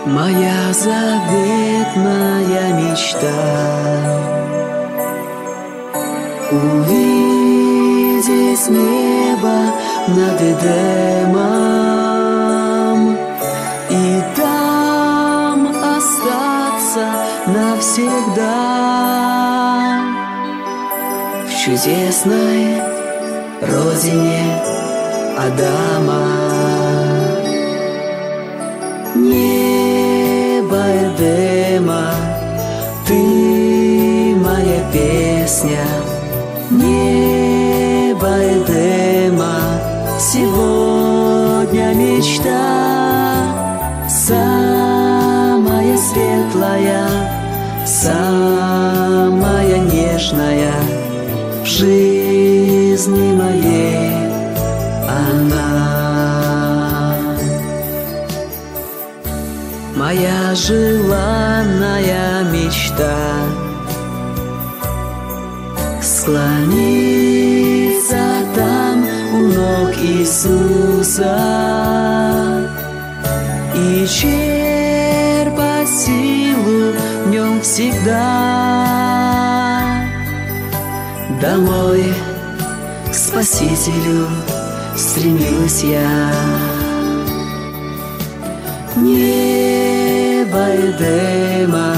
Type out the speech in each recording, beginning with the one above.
Моя заветная мечта — увидеть небо над Эдемом и там остаться навсегда в чудесной родине Адама. Небо Эдема, ты моя песня. Небо Эдема, сегодня мечта самая светлая, самая нежная в жизни моей она. Моя желанная мечта — склониться там у ног Иисуса и черпать силу в нем всегда. Домой к Спасителю стремилась я. Небо Эдема,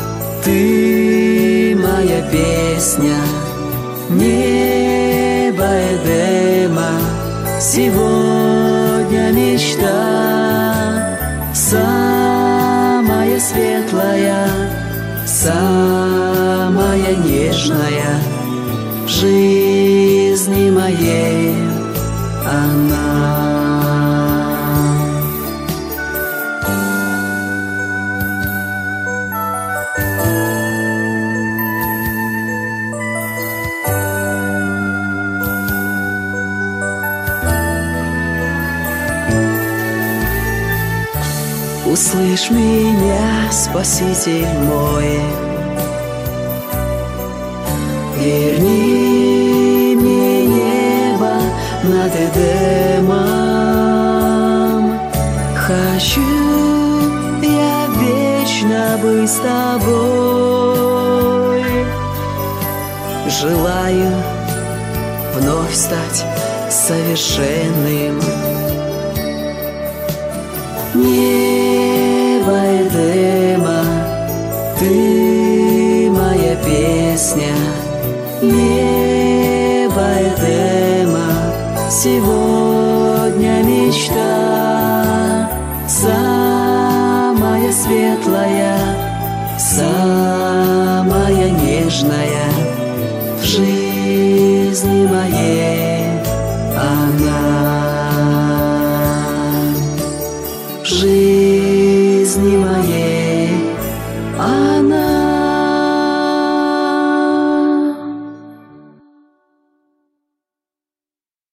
ты моя песня. Небо Эдема, сегодня мечта самая светлая, самая нежная в жизни моей она. Услышь меня, Спаситель мой, верни мне небо над Эдемом. Хочу я вечно быть с тобой. Желаю вновь стать совершенным. Небо Эдема, ты моя песня. Небо Эдема, сегодня мечта самая светлая, самая нежная в жизни моей она. В жизни моей